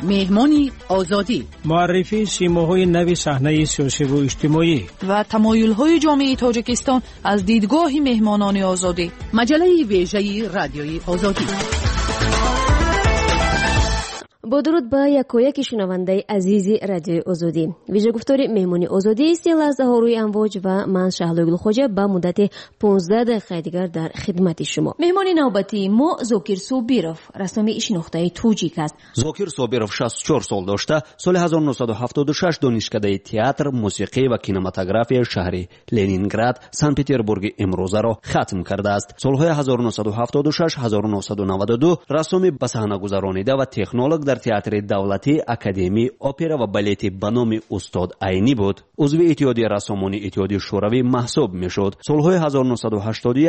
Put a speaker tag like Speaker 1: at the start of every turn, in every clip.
Speaker 1: مهمانی آزادی،
Speaker 2: معرفی سیماهای نوی صحنه سیاسی و اجتماعی
Speaker 1: و تمایل‌های جامعه تاجیکستان از دیدگاه مهمانان آزادی. مجله ویژه رادیوی آزادی.
Speaker 3: با درود به یکایک شنونده عزیز رادیوی آزادی. ویژه گفتار مهمانی آزادی است لحظه ها روی امواج و من شهلا گلخوجه به مدت 15 دقیقه دیگر در خدمت شما. مهمان نوبتی ما زوکیر صابیروف، رسمی شناخته توجیک است.
Speaker 4: زوکیر صابیروف 64 سال داشته. سال 1976 دانشکده تئاتر، موسیقی و کینماتوگرافی شهر لنینگراد، سن پترزبورگ امروزه را ختم کرده است. سالهای 1976 1992 رسمی به صحنه گذرانیده و تکنولوژ در تئاتر دولتی، اکادمی اپرا و بالت به نام استاد عینی بود. عضو اتحادیه رسامان اتحادیه شوروی محسوب میشد. سالهای 1981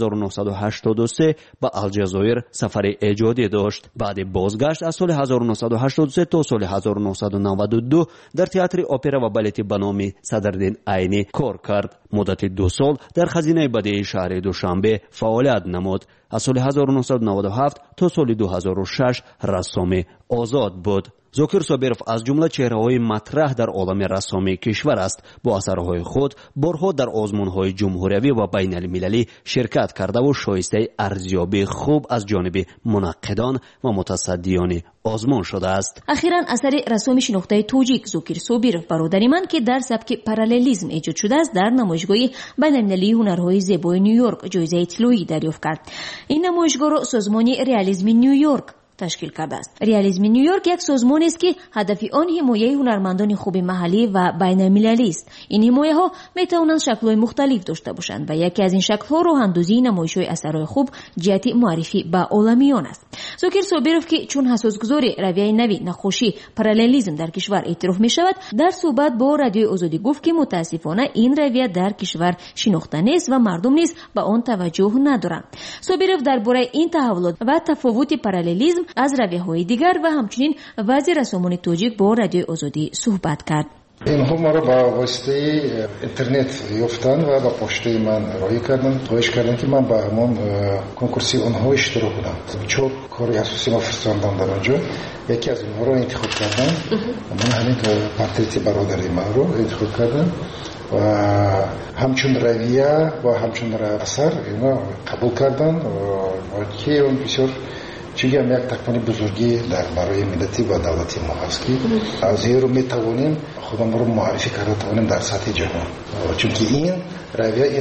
Speaker 4: 1983 به الجزایر سفر ایجادی داشت. بعد بازگشت از سال 1983 تا سال 1992 در تئاتر اپرا و بالت به نام صدرالدین عینی کار کرد. مدت 2 سال در خزینه بدیعی شهر دوشنبه فعالیت نمود. از سال 1997 تا سال 2006 رسام آزاد بود. زوکیر صابیروف از جمله چهره‌های مطرح در عالم رسامی کشور است. با اثرهای خود بارها در آزمون‌های جمهوری و بین‌المللی شرکت کرده و شایسته ارزیابی خوب از جانب منقدان و متصدیان آزمون شده است.
Speaker 3: اخیراً اثر رسامی شناخته توجیک زوکیر صابیروف برادر من که در سبک پارالیلیسم ایجاد شده است در نمایشگاه بین‌المللی هنرهای زیبای نیویورک جایزه طلایی دریافت کرد. این نمایشگاه را سازمان رئالیسم نیویورک تشکیل کرده است. رئالیسم نیویورک یک سازمان است که هدف آن حمایت هنرمندان خوب محلی و بین‌المللی است. این حمایت ها می توانند شکل‌های مختلف داشته باشند و یکی از این شکل‌ها راه‌اندازی نمایش‌های اثرهای خوب جهت معرفی به عالمیان است. زوکیر صابیروف که چون اساسگذار رویه نوی نقاشی پارالیلیسم در کشور اعتراف می شود، در صحبت با رادیوی آزادی گفت که متاسفانه این رویه در کشور شناخته نیست و مردم نیز به آن توجه ندارند. صابیروف درباره این تحولات و تفاوت پارالیلیسم از رویه‌های دیگر و همچنین وضع رسامان توجیک با رادیوی آزادی صحبت کرد.
Speaker 5: اینها ما را با واسطه اینترنت یافتن و با پشته من رای کردن، خواهش کردن که من با همون کنکورسی اونها اشتراک کنم. چون کاری اساسی ما فرستادم در اونجا، یکی از اونها را انتخاب کردم. من همین پورتریت برادری من رو انتخاب کردم و همچون رویه و همچون اثر اینا قبول کردن و که اون بسیار چیگه هم یک تکمانی بزرگی در برای ملتی و دولتی ما هست که از این رو میتوانیم خودم رو معرفی کرده توانیم در سطح جهان، چون که این رویه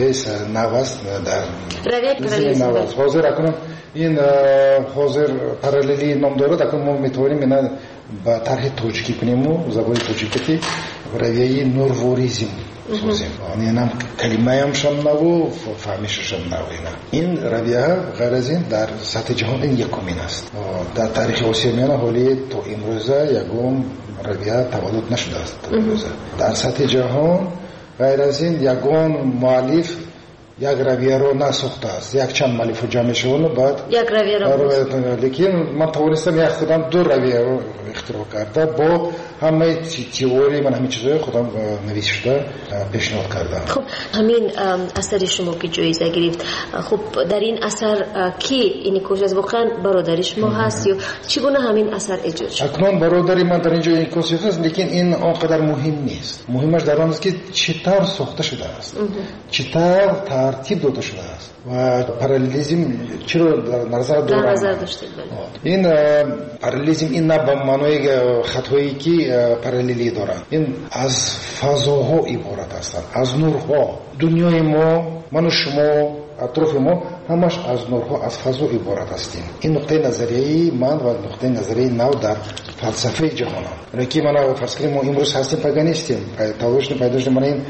Speaker 5: نوست در رویه نوست حاضر اکنم این حاضر پارالیلی نام داره. اکنم ما میتوانیم اینا با طرح توجیکی کنیم و زبان توجیکی رویه نورواریزم سازیم. این هم کلمه هم شم نو فهمیش شم نو. این رویه غیر از این در سطح جهان این یکمین است. در تاریخ آسیاییان حالی تا امروزه یکم رویه تولد نشده است. در سطح جهان غیر از این یکم مؤلف یک رویه رو نساخته است. یک چند مؤلف جمع شدن بعد یک رویه رو لیکن من توانستم یک خودم 2 رویه رو اختراع کرده با همه تئوری من همین چیزای خودم نوشته پیشنهاد کردم.
Speaker 3: خب همین اثر شما که جایزه گرفت، خب در این اثر کی این کوشش از واقعا برادری شما هست یا چگونه همین اثر ایجاد شد؟
Speaker 5: اکنون برادری من در اینجا این کوشش است، لیکن این آنقدر مهم نیست. مهمش در آن است که چطور ساخته شده است، چطور ترتیب داده شده است و پارالیلیسم چرا در نظر داشته. این پارالیلیسم این نه به معنای خطایی که پارالیلی دارند. این از فضاها عبارت هستند، از نورها. دنیای ما، من و شما، اطراف ما همش از نورها، از فضا عبارت هستیم. این نقطه نظریه من و نقطه نظریه نو در فلسفه جهان هم. که من فرض کنیم ما امروز هستیم پاگانیستیم، تاوش پیداش من این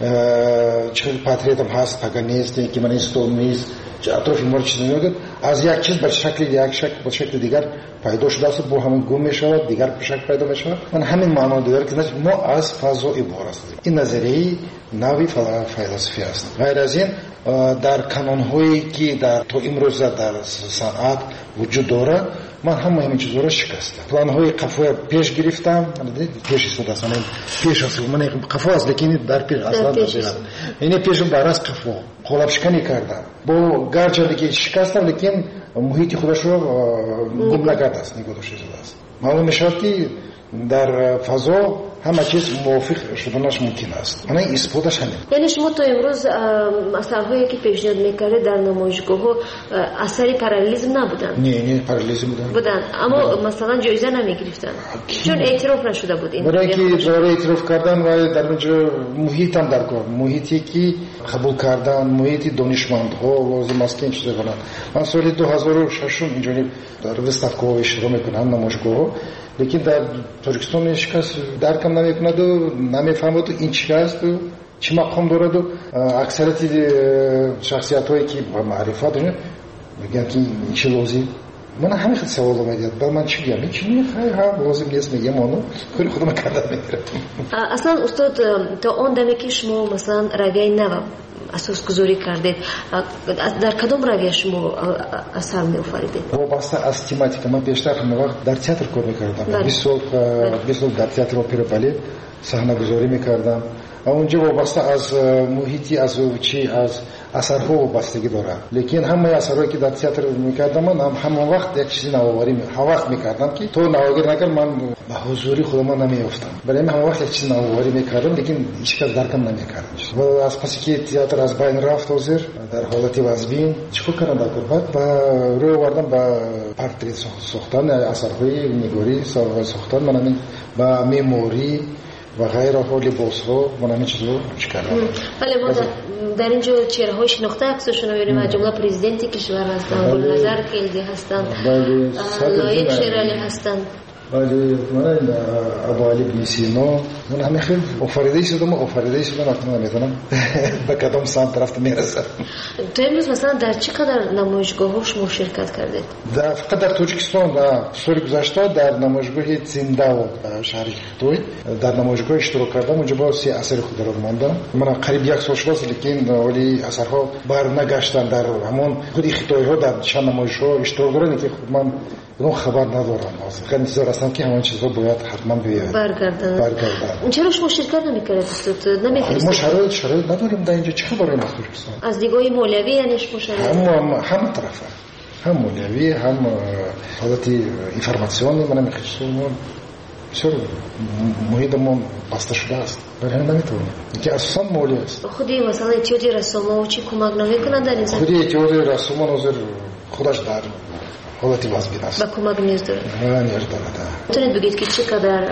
Speaker 5: چه پاتریت هم هست پاگانیستی که من این ستونیست اطراف ما چیزی نمیاد. از یک چیز به شکل یک شکل به شکل دیگر پیدا شده است، با همون گم میشود، دیگر به شکل پیدا میشود. من همین معنا دیگر که ما از فضا عبارت هستیم. این نظریه نوی فلسفی است. غیر از این در کانون‌هایی که در تو امروز در صنعت وجود داره من هم همین چیزا رو شکستم. پلان‌های قفو پیش گرفتم، پیش است اصلا پیش است من قفو است لیکن در پیش اصلا ندارم. این پیش برای قفو قلاب شکنی کردم با گرچه دیگه شکستم لیکن محیط خودش رو گم نکرده است، نگاه داشته است. معلوم میشود که در فضا همه چیز موافق شدنش ممکن است. من اثباتش همین.
Speaker 3: یعنی شما تا امروز اثرهایی که پیشنهاد می‌کردید در نمایشگاه‌ها اثری پارالیزم نبودن؟
Speaker 5: نه پارالیزم بودن.
Speaker 3: اما مثلا جایزه نمی‌گرفتن چون اعتراف نشده بود این.
Speaker 5: برای که برای اعتراف کردن و در اونجا محیط هم در کار، محیطی که قبول کردن، محیط دانشمندها لازم است که این چیزا کنند. من سال 2006 اینجا در وستافکو اشتراک می‌کنم نمایشگاه، لیکن در ترکستان هیچکس درکم نمی‌کند و نمی‌فهمد این چی است و چه مقام دارد و اکثریت شخصیت‌هایی که با معرفت دارن میگن که این چه لازم. من همین خیلی سوال میاد با من چی میگم چی میخوای لازم نیست میگم اونو کاری خودم کردم میگیرم.
Speaker 3: اصلا استاد تا اون دمی که شما مثلا رویه نو اساس گذاری کردید در کدام رویه شما اثر می‌آفریدید؟
Speaker 5: وابسته از تماتیک من بیشتر همه وقت در تئاتر کار می‌کردم. 20 سال در تئاتر اپرا بالت صحنه گذاری می‌کردم. اونجا وابسته از محیطی از چی از اثرها وابستگی دارد. لیکن همه اثرهایی که در تئاتر می‌کردم من هم وقت یک چیزی نوآوری وقت می‌کردم که تو نوآوری نکرد من به حضوری خودم نمی‌افتم. برای من هم وقت یک چیزی نوآوری می‌کردم لیکن هیچکس درکم نمی‌کرد. و از پس که تئاتر از بین رفت حاضر در حالت وزبین چیکار کردم در قربت و روی آوردم با پورترت ساختن اثرهای نگاری ساختن من با مموری و غیره ها لباس ها من همین چیز رو کردم.
Speaker 3: بله ما در اینجا چهره‌های شناخته عکسشون رو می‌بینیم از جمله پرزیدنت کشور هستن، گلنظر کلدی هستن، لایق شیرالی هستن.
Speaker 5: ولی من ابوعلی بن سینا من همین خیلی آفریده شدم اصلا نمی‌دونم به کدام سمت رفتم میرسم.
Speaker 3: تو امروز مثلا در چقدر نمایشگاه‌ها شما شرکت کردید؟
Speaker 5: فقط در تاجیکستان سال گذشته در نمایشگاه زنده و شهر خطوی در نمایشگاه اشتراک کردم. اونجا با 3 اثر خود را ماندم. من قریب 1 سال شد لیکن ولی اثرها برنگشتن در همون خود خطوی‌ها در چند نمایش‌ها اشتراک دارن که من اون خبر ندارم. خیلی انتظار هستم که همون چیزها باید حتما بیاد برگردن.
Speaker 3: چرا شما شرکت نمی‌کردید استاد؟ نمی‌فرستید؟
Speaker 5: ما شرایط نداریم در اینجا. چه خبری مخصوص
Speaker 3: از دیدگاه مولوی یعنی شما شرایط
Speaker 5: هم طرفه هم مولوی هم حالت اینفورماسیونی من می‌خواستم بسیار محیطمون بسته شده است. برای همین نمیتونیم که اساساً مولوی است.
Speaker 3: خودی مثلا اتحاد رسوما و چی کمک نمی‌کنند در این زمینه؟
Speaker 5: خودی اتحاد رسوما نظر خودش در حالت وزبین است.
Speaker 3: با کمک نیاز داره.
Speaker 5: نیاز داره.
Speaker 3: میتونید بگید که چقدر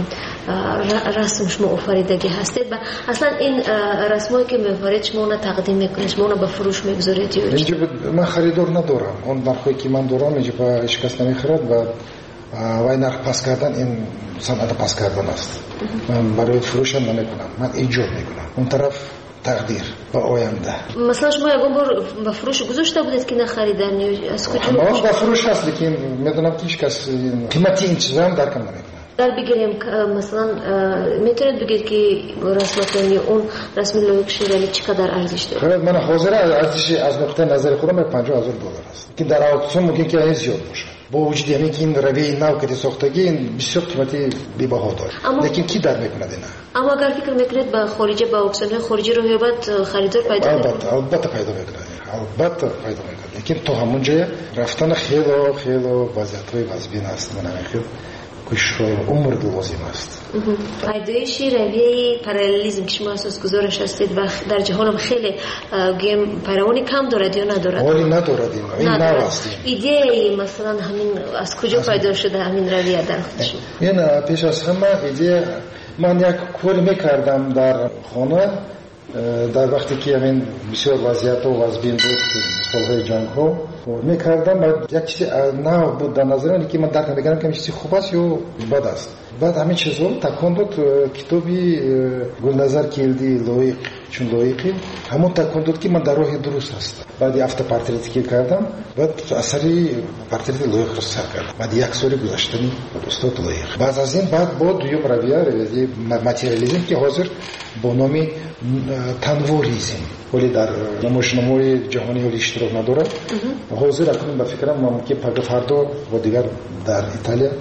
Speaker 3: رسم شما آفریدگی هستید و اصلا این رسمایی که می‌آفرید شما اون تقدیم میکنید، شما اون به فروش میگذارید؟
Speaker 5: اینجا من خریدار ندارم. اون نرخی که من دارم اینجا با هیچ کس نمیخرد و وای نرخ پس کردن این صنعت پس کردن است. من برای فروش هم نمیکنم. من ایجاد میکنم. اون طرف تقدیر با آینده.
Speaker 3: مثلا شما یکم بار به فروش گذاشته بودید که نخریدن از کجا؟
Speaker 5: ما به فروش هست لیکن میدونم که هیچ کس قیمتی این چیزا هم درک نمیکنه.
Speaker 3: در بگیریم مثلا میتونید بگید که رسم اون رسم لایق شیرالی چقدر ارزش داره؟
Speaker 5: من حاضر ارزش از نقطه نظر خودم $50,000 است که در آکسیون ممکن که این زیاد باشه. با وجود یعنی که این روی نو که ساختگی این بسیار قیمتی بی‌بها داره. لیکن کی در میکنه اینا؟
Speaker 3: اما اگر فکر میکنید با خارجی با اکسیون خارجی رو بعد خریدار پیدا کنید؟
Speaker 5: البته پیدا میکنه. لیکن تو همون جای رفتن خیلی وضعیت‌های وزبین است. من خیلی کش عمر لازم است.
Speaker 3: ایده‌اش رویه پارالیزم که شما اساس گذارش هستید و در جهان هم خیلی گیم پیروانی کم دارد یا ندارد؟
Speaker 5: ولی ندارد این نو است.
Speaker 3: ایده مثلا همین از کجا پیدا شده همین رویه در خودشون؟
Speaker 5: این پیش از همه ایده من یک کاری میکردم در خانه در وقتی که همین بسیار وضعیت و وضبین بود سالهای جنگ ها میکردم و یک چیزی نو بود در نظرم که من درک نمیکردم که چیزی خوب است یا بد است. بعد همین چیزا تکون داد کتابی گلنظر کلدی لایق چون لایقی همون تکون داد که من در راه درست هستم. بعد هفته پورترتی که کردم بعد اثری پورترت لایق رو سر کردم. بعد 1 سال گذشتنی استاد لایق. بعد از این بعد با دوم رویه ماتریالیسم که حاضر با نام تنوریزم ولی در نمایشنامه‌های جهانی ولی اشتراک نداره. حاضر اکنون به فکرم ممکن فردا و دیگر در ایتالیا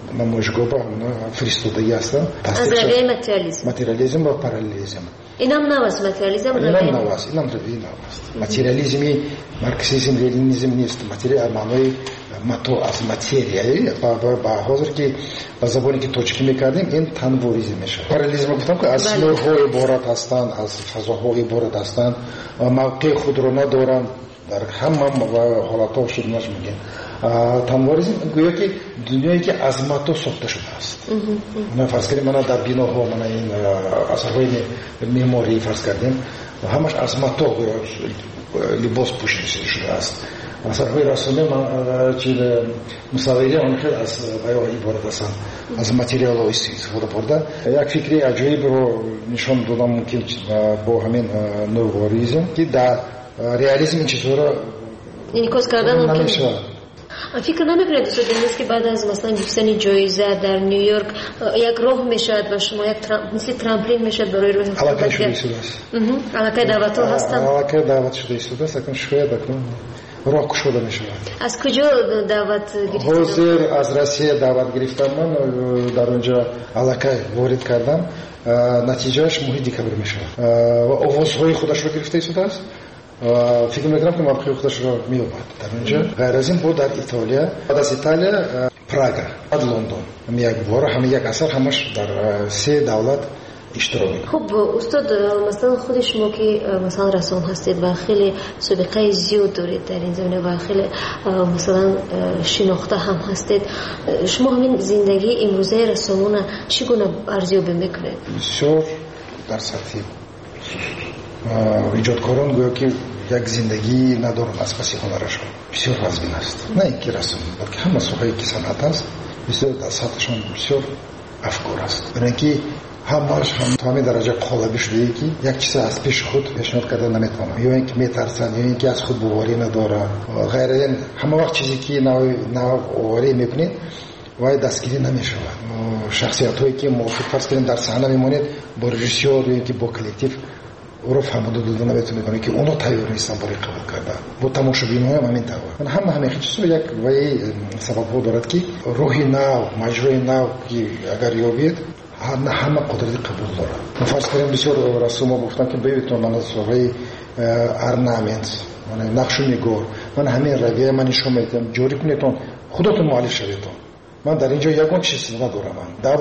Speaker 5: намоишгоҳ ба фиристодагӣ ҳастанд.
Speaker 3: аз равияи
Speaker 5: материализм ва параллелизм.
Speaker 3: инам нав аст материализм,
Speaker 5: инам нав аст, инам равияи нав аст. материализми марксизм, ленинизм нест. материал маънои мато аз материя ба ҳозир ки ба забоне ки тоҷикӣ мекардем ин танворизм мешавад. параллелизм гуфтам ки аз нурҳо иборат ҳастанд, аз фазоҳо иборат ҳастанд, мавқеи худро надоранд, дар ҳама ҳолатҳо шуднаш мегӯем. танворизм гӯё ки дунёе ки аз мато сохта шудааст. фарз кардем мана дар биноҳо мана ин асарҳои меъморӣ фарз кардем ҳамаш аз мато либос пӯшида шудааст. асарҳои расоме мусаввирӣ он хел аз баён иборат ҳастанд, аз материалҳо истифода бурда. як фикри аҷоибро нишон додам мумкин бо ҳамин нурворизм ки дар реализм ин чизҳоро
Speaker 3: инъикос кардан
Speaker 5: намешавад.
Speaker 3: фикр намекунед дӯстон денис ки баъд аз масалан гирифтани ҷоиза дар Нью-Йорк як роҳ мешавад ва шумо як мисли трамплин мешавад барои роҳи
Speaker 5: аллакай шуда истодааст.
Speaker 3: аллакай даъватҳо ҳастанд.
Speaker 5: аллакай даъват шуда истодааст. акун шояд акун роҳ кушода мешавад.
Speaker 3: аз куҷо даъват гирифтед?
Speaker 5: ҳозир аз Россия даъват гирифтам. ман дар онҷа аллакай ворид кардам. натиҷааш моҳи декабр мешавад ва овозҳои худашро гирифта истодааст. фикр мекунам ки мавқеи худашро меёбад дар онҷа. ғайр аз ин бо дар Итолия, баъд аз Италия Прага, баъд Лондон, як бора ҳама як асар ҳамаш дар 3 давлат иштирок мекунад.
Speaker 3: хуб устод, масалан худи шумо ки масалан рассон ҳастед ва хеле собиқаи зиёд доред дар ин замина ва хеле масалан шинохта ҳам ҳастед, шумо ҳамин зиндагии имрӯзаи рассомона чӣ гуна арзёбӣ мекунед?
Speaker 5: бисёр дар сатҳи иҷодкорон гӯё ки як зиндагӣ надорад аз паси ҳунарашон. бисёр вазбин аст. на ин ки расм, балки ҳама соҳае ки санъат аст, бисёр дар сатҳашон бисёр афкор аст. барои ки ҳамаш то ҳамин дараҷа қолабӣ шудае ки як чиза аз пеши худ пешниҳод карда наметавонанд, ё ин ки метарсанд, ё ин ки аз худ боварӣ надоранд. ғайр аз ин ҳама вақт чизе ки навоварӣ мекунед вай дастгирӣ намешавад. шахсиятҳое ки мувофиқ фарз кардем дар саҳна мемонед бо режиссёр ё ин ки бо коллектив ӯро фаҳмода дода наметавонед, барои ки онҳо тайёр нестанд барои қабул кардан. бо тамошобинҳо ҳам ҳамин тавр. ҳама чизҳо як ваи сабабҳо дорад ки рӯҳи нав, маҷрои нав ки агар ёбед ҳама қудрати қабул дорад. фарз кардем бисёр рассомҳо гуфтанд ки бевитон ман аз соҳаи орнамент, нақшу нигор, ман ҳамин равия ман нишон медиҳам, ҷорӣ кунедтон, худотон муаллиф шаведтон. ман дар инҷо ягон чиз надорам,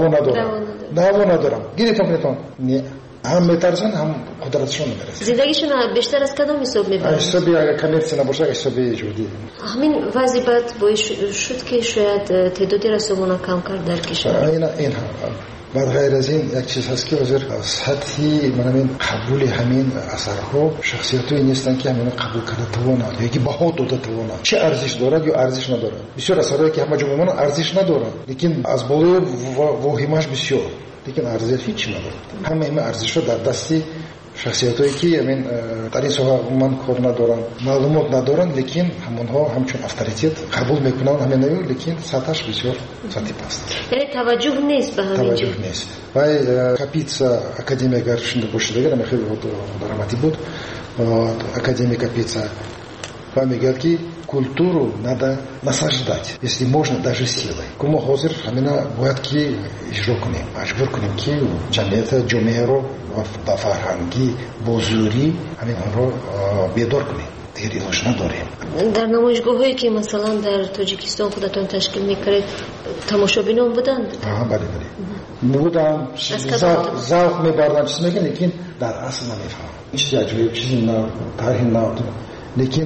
Speaker 5: даъво надорам. гиритон кунедтон. ҳам метарсанд, ҳам қудраташон намерасад.
Speaker 3: зиндагишон бештар аз кадом ҳисоб мебаранд?
Speaker 5: ҳисоби агар коммерсия набошад, ҳисоби иҷодӣ. ҳамин
Speaker 3: вазъи бад боис шуд ки шояд теъдоди рассомона камтар дар кишвар.
Speaker 5: ин баъд ғайр аз ин як чиз ҳаст ки ҳозир сатҳи манамин қабули ҳамин асарҳо шахсиятҳое нестанд ки ҳамино қабул карда тавонанд ё ки баҳо дода тавонанд. чӣ арзиш дорад ё арзиш надорад. бисёр асарҳое ки ҳама ҷо мемонанд арзиш надорад, лекин аз болои воҳимаш бисёр, лекин арзият ҳеҷ чӣ надорад. ҳама ин арзишҳо дар дасти шахсиятҳое ки дар ин соҳа умуман кор надоранд, маълумот надоранд, лекин ҳамонҳо ҳамчун авторитет қабул мекунанд ҳаминаё, лекин сатҳаш бисёр сатҳи паст.
Speaker 3: яъне таваҷҷӯҳ нест ба ҳамин
Speaker 5: таваҷҷӯҳ нест. вай Капица академия агар шунда бошида гирам хеле даромадӣ буд. Академия Капица ва мегӯяд ки культуру надо насаждать, если можно, даже силой. Мо ҳозир ҳамина бояд ки иҷро кунем, маҷбур кунем ки ҷомеаро ба фарҳангӣ бо зӯрӣ ҳаминҳоро бедор кунем. дигар илоҷ надорем.
Speaker 3: дар намоишгоҳҳое ки масалан дар Тоҷикистон худатон ташкил мекардед, тамошобинон буданд?
Speaker 5: бале буданд, завқ мебарданд, чиз мегӯянд, лекин дар асл намефаҳманд. чизи аҷоиб, чизи нав, тарҳи нав, лекин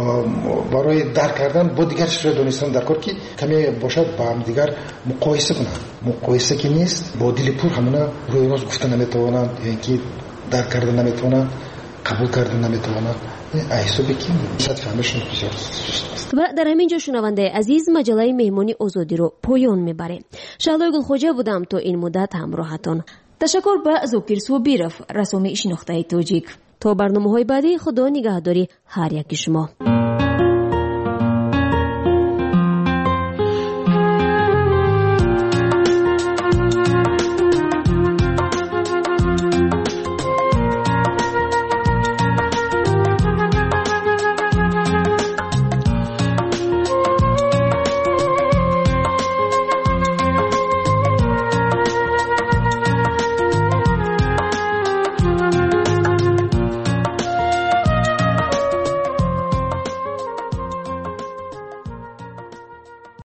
Speaker 5: барои дарк кардан бо дигар чизҳои донистан даркор ки каме бошад ба ҳамдигар муқоиса кунанд. муқоиса ки нест, бо дили пур ҳамина рӯи рост гуфта наметавонанд, ё ин ки дарк карда наметавонанд, қабул карда наметавонанд. ҳисобе ки сатҳи ҳамашон бисёр суст аст.
Speaker 3: ва дар ҳамин ҷо шунавандаи азиз маҷалаи меҳмони озодиро поён мебарем. Шаҳлои Гулхоҷа будам то ин муддат ҳамроҳатон. ташаккур ба Зокир Собиров, рассоми шинохтаи тоҷик. то барномаҳои баъдӣ, худо нигаҳдори ҳар яки шумо.